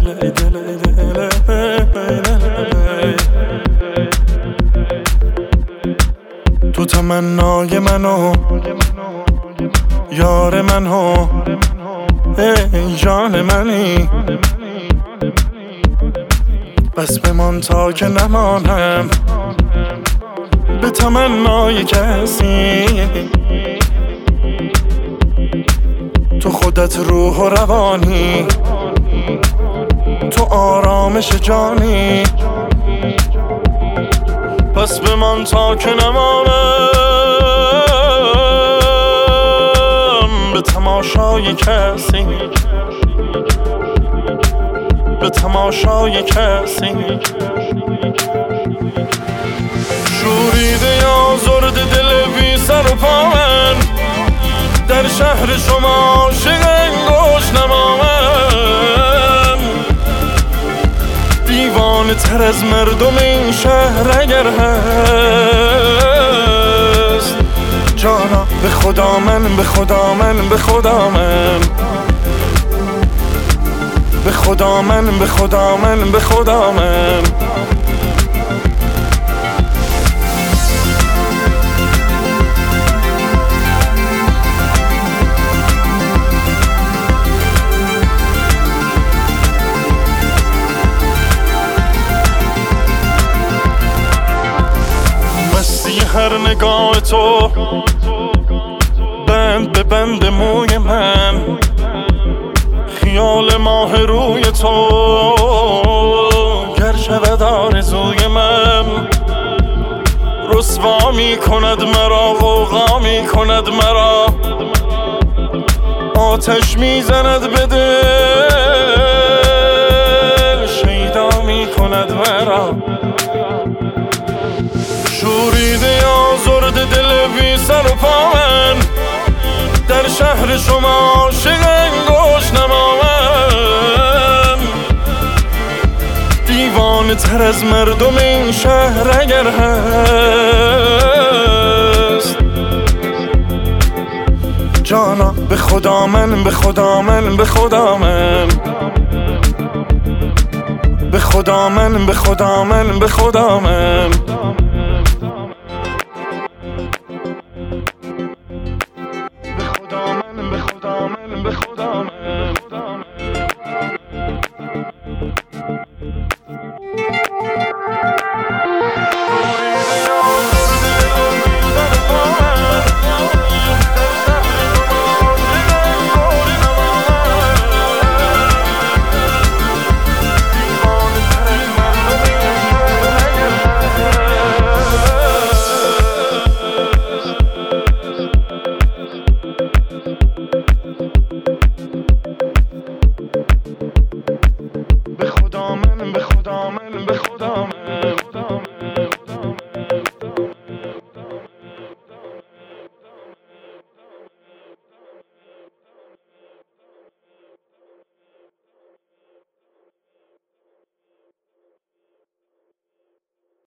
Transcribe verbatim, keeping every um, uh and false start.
تو تمنای منو یار منو ای جان منی، بس بمان تا که نمانم به تمنای کسی. تو خودت روح و روانی، تو آرامش جانی، پس بمان تا که نمانم به تماشای کسی، به تماشای کسی. شوریده یا زرد دل بی سر و پا من، در شهر شما عاشق انگشت نما من. دیوانه تر از مردم این شهر اگر هست، جانا به خدا من، به خدا من، به خدا من، به خدا من، به خدا من، به خدا من. هر نگاه تو بند به بند موی من، خیال ماه روی تو گر شود آرزوی من. رسوا می کند مرا، غوغا می کند مرا، آتش می زند به دل، شیدا می کند مرا. شوریده یا زرد دل بی سر و پا من، در شهر شما عاشق انگشت نما من. دیوانه تر از مردم این شهر اگر هست، جانا به خدا من، به خدا من، به خدا من، به خدا من، به خدا من، به خدا من.